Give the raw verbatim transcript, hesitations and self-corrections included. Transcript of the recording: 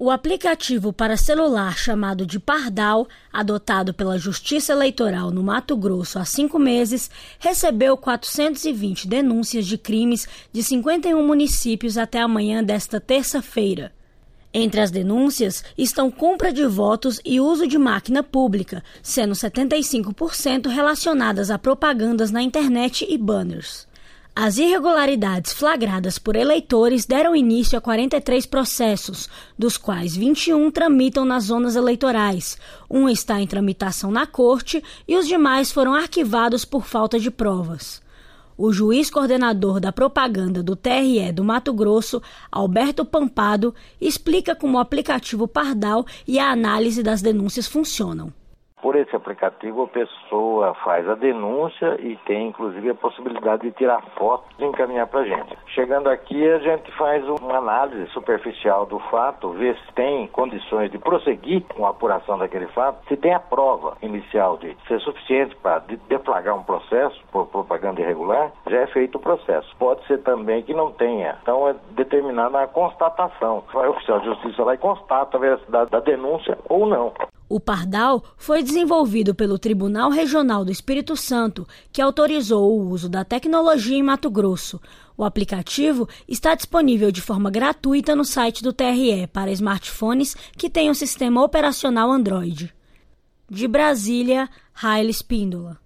O aplicativo para celular chamado de Pardal, adotado pela Justiça Eleitoral no Mato Grosso há cinco meses, recebeu quatrocentas e vinte denúncias de crimes de cinquenta e um municípios até amanhã desta terça-feira. Entre as denúncias estão compra de votos e uso de máquina pública, sendo setenta e cinco por cento relacionadas a propagandas na internet e banners. As irregularidades flagradas por eleitores deram início a quarenta e três processos, dos quais vinte e um tramitam nas zonas eleitorais, um está em tramitação na corte e os demais foram arquivados por falta de provas. O juiz coordenador da propaganda do T R E do Mato Grosso, Alberto Pampado, explica como o aplicativo Pardal e a análise das denúncias funcionam. Por esse aplicativo, a pessoa faz a denúncia e tem, inclusive, a possibilidade de tirar foto e encaminhar para a gente. Chegando aqui, a gente faz uma análise superficial do fato, vê se tem condições de prosseguir com a apuração daquele fato, se tem a prova inicial de ser suficiente para deflagrar um processo por propaganda irregular, já é feito o processo. Pode ser também que não tenha. Então, é determinada a constatação. Vai o oficial de justiça lá e constata a veracidade da denúncia ou não. O Pardal foi desenvolvido pelo Tribunal Regional do Espírito Santo, que autorizou o uso da tecnologia em Mato Grosso. O aplicativo está disponível de forma gratuita no site do T R E para smartphones que têm o sistema operacional Android. De Brasília, Raíla Espíndola.